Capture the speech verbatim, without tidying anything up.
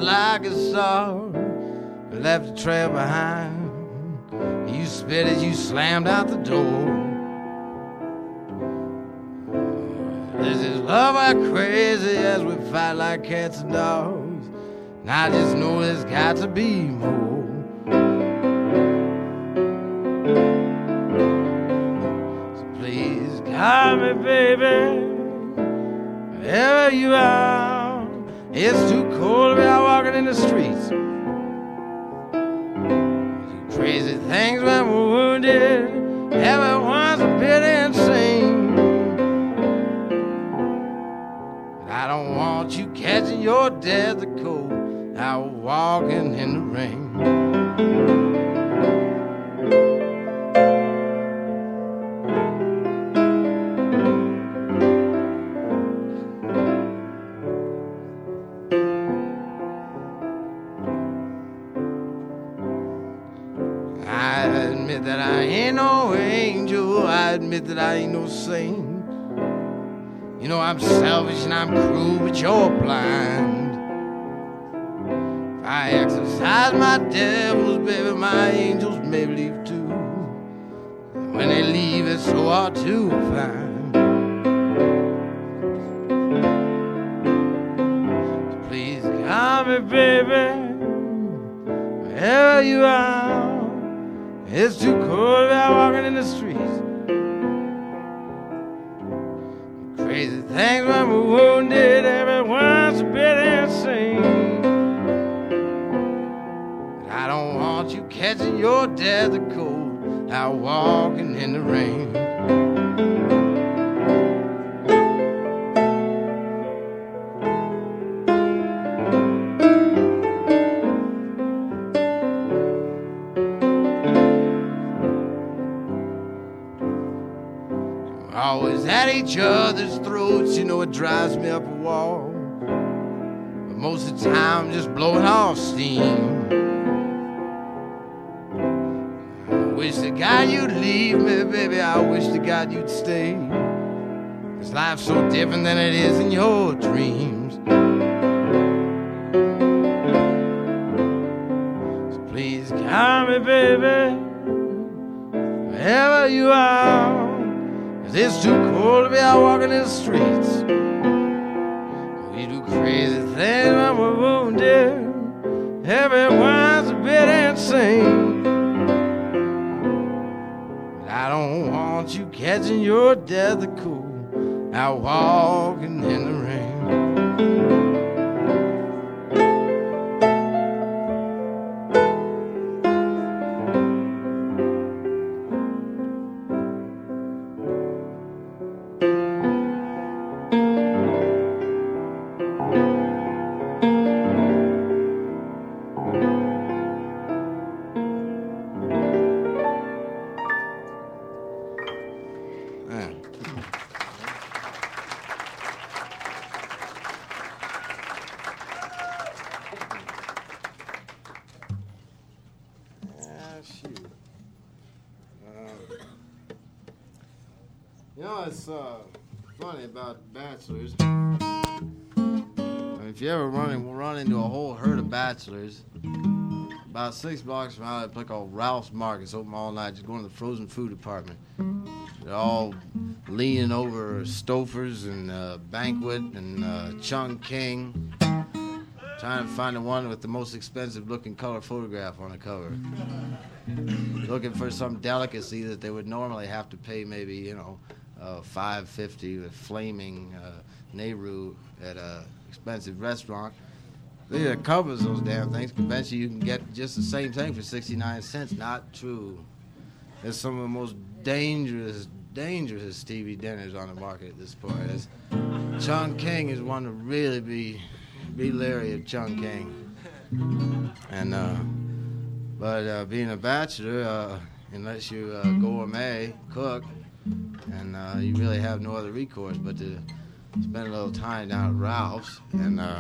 like a star, left a trail behind. You spit as you slammed out the door. This is love like crazy as we fight like cats and dogs. And I just know there's got to be more. So please call me, baby, wherever you are. It's too cold to be out walking in the streets. Crazy things when we're wounded, everyone's a bit insane. But I don't want you catching your death of cold out walking in the rain. I admit that I ain't no angel. I admit that I ain't no saint. You know I'm selfish and I'm cruel, but you're blind. If I exercise my devils, baby, my angels may leave too. And when they leave, it's so hard to find. So please call me, baby, wherever you are. It's too cold without walking in the streets. Crazy things when we're wounded, everyone's a bit insane. But I don't want you catching your death of cold out walking in the rain. Always at each other's throats, you know it drives me up a wall. But most of the time, just blowing off steam. I wish to God you'd leave me, baby. I wish to God you'd stay. 'Cause life's so different than it is in your dreams. So please call me, baby, wherever you are. 'Cause it's too cold to be out walking in the streets. We do crazy things when we're wounded. Everyone's a bit insane. But I don't want you catching your death of cold out walking in the rain. You know, it's uh, funny about bachelors. I mean, if you ever run, in, run into a whole herd of bachelors, about six blocks from out, a place called Ralph's Market. It's open all night, just going to the frozen food department. They're all leaning over Stouffer's and uh, Banquet and uh, Chung King, trying to find the one with the most expensive looking color photograph on the cover. Looking for some delicacy that they would normally have to pay maybe, you know, uh, five fifty with flaming uh, Nehru at a expensive restaurant. The covers those damn things convince you you can get just the same thing for sixty-nine cents. Not true. There's some of the most dangerous, dangerous Stevie dinners on the market at this point. It's, Chung King is one to really be, be leery of Chung King. And, uh, but uh, being a bachelor, uh, unless you uh, gourmet, cook, and uh, you really have no other recourse but to spend a little time down at Ralph's and uh,